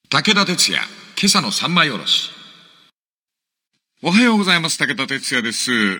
武田鉄矢、今朝の三枚おろし。おはようございます。武田鉄矢です。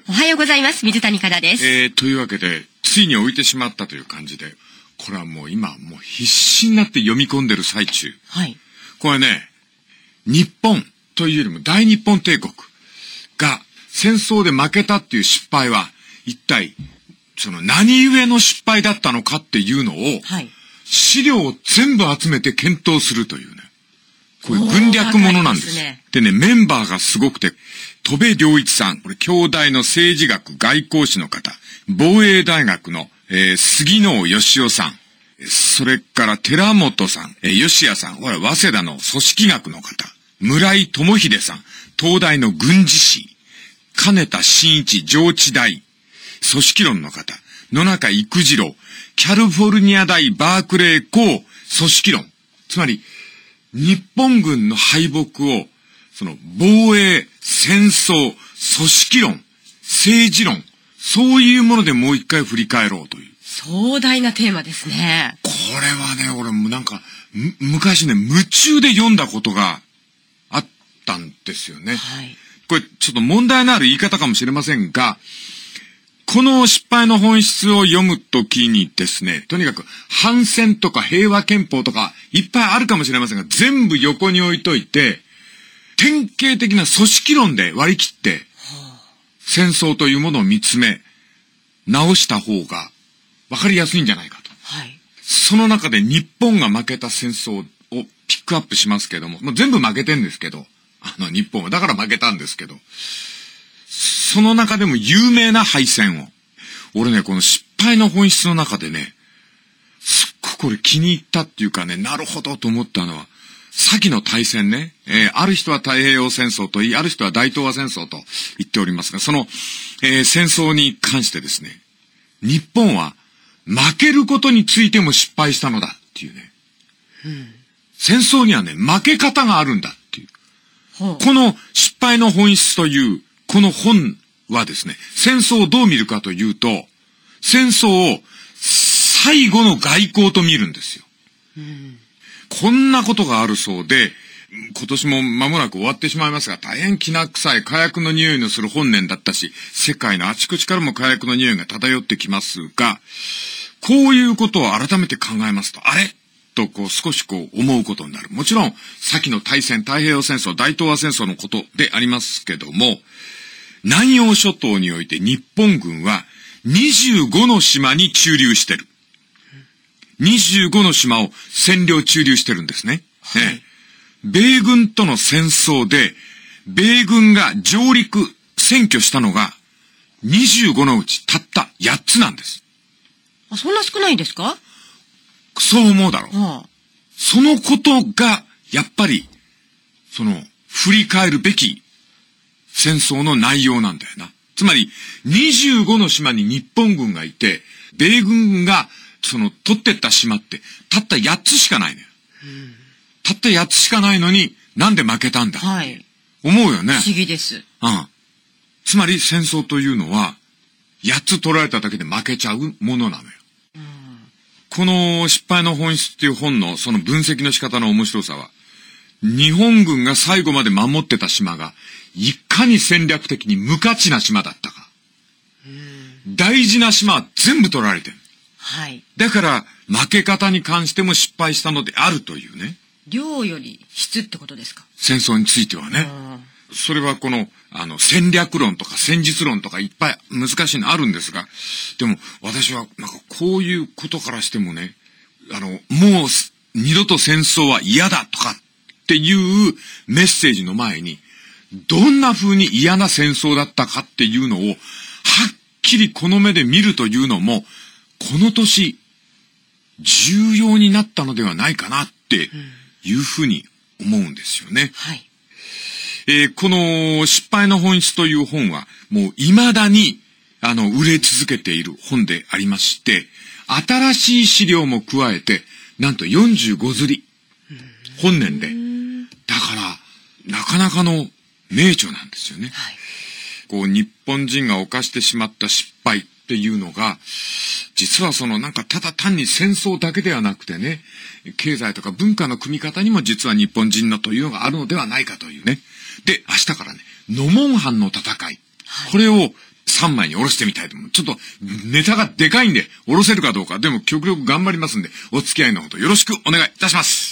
おはようございます。水谷香奈です。 というわけで、ついに置いてしまったという感じで、これはもう今、必死になって読み込んでる最中。 はい。これね、日本というよりも大日本帝国が戦争で負けたっていう失敗は、一体、何故の失敗だったのかっていうのを、 はい。 資料を全部集めて検討するというね。こういう軍略ものなんです。でね、メンバーがすごくて、戸部良一さん、これ、京大の政治学外交史の方、防衛大学の、杉野義夫さん、それから寺本さん、吉谷さん、これ、早稲田の組織学の方、村井智秀さん、東大の軍事史、金田真一上智大、組織論の方、野中育次郎、キャリフォルニア大バークレー校組織論。つまり、日本軍の敗北を、防衛、戦争、組織論、政治論、そういうものでもう一回振り返ろうという。 壮大なテーマですね。 これはね、俺も昔ね、夢中で読んだことがあったんですよね。 はい。 これ、ちょっと問題のある言い方かもしれませんが、この失敗の本質を読むときにですね、とにかく反戦とか平和憲法とかいっぱいあるかもしれませんが、全部横に置いといて、典型的な組織論で割り切って、戦争というものを見つめ、直した方が分かりやすいんじゃないかと。 はい。その中で日本が負けた戦争をピックアップしますけども、全部負けてんですけど、日本は。だから負けたんですけど、その中でも有名な敗戦を。俺ね、この失敗の本質の中でね、すっごくこれ気に入ったっていうかね、なるほどと思ったのは、先の大戦ね、ある人は太平洋戦争と言い、ある人は大東亜戦争と言っておりますが、戦争に関してですね、日本は負けることについても失敗したのだっていうね。戦争にはね、負け方があるんだっていう。この失敗の本質という、この本はですね、戦争をどう見るかというと、戦争を最後の外交と見るんですよ。こんなことがあるそうで、今年も間もなく終わってしまいますが、大変きな臭い火薬の匂いのする本年だったし、世界のあちこちからも火薬の匂いが漂ってきますが、こういうことを改めて考えますと、あれと少し思うことになる。もちろん、先の大戦、太平洋戦争、大東亜戦争のことでありますけども、南洋諸島において日本軍は25の島に駐留してる。25の島を占領駐留してるんですね。 はい、 米軍との戦争で、米軍が上陸、占拠したのが25のうちたった8つなんです。 そんな少ないんですか？ そう思うだろう。そのことが、やっぱり、振り返るべき戦争の内容なんだよな。つまり、25の島に日本軍がいて、米軍が、取ってった島って、たった8つしかないのよ。たった8つしかないのに、なんで負けたんだって。はい。思うよね。 不思議です。 つまり、戦争というのは、8つ取られただけで負けちゃうものなのよ。この失敗の本質っていう本のその分析の仕方の面白さは、日本軍が最後まで守ってた島が、いかに戦略的に無価値な島だったか。大事な島は全部取られてる。 はい。 だから、負け方に関しても失敗したのであるというね。 量より質ってことですか？ 戦争についてはね。それは戦略論とか戦術論とかいっぱい難しいのあるんですが、でも私はこういうことからしてもね、もう二度と戦争は嫌だとかっていうメッセージの前に、どんな風に嫌な戦争だったかっていうのをはっきりこの目で見るというのも、この年重要になったのではないかなっていうふうに思うんですよね。 はい。 この失敗の本質という本はもう未だに売れ続けている本でありまして、新しい資料も加えてなんと45刷り、本年で。だからなかなかの名著なんですよね。 はい。 日本人が犯してしまった失敗っていうのが、 実はなんかただ単に戦争だけではなくてね、経済とか文化の組み方にも実は日本人のというのがあるのではないかというね。で、明日からね、ノモンハンの戦い。これを3枚に下ろしてみたいと思う。ちょっとネタがでかいんで、下ろせるかどうか。でも極力頑張りますんで、お付き合いのほどよろしくお願いいたします。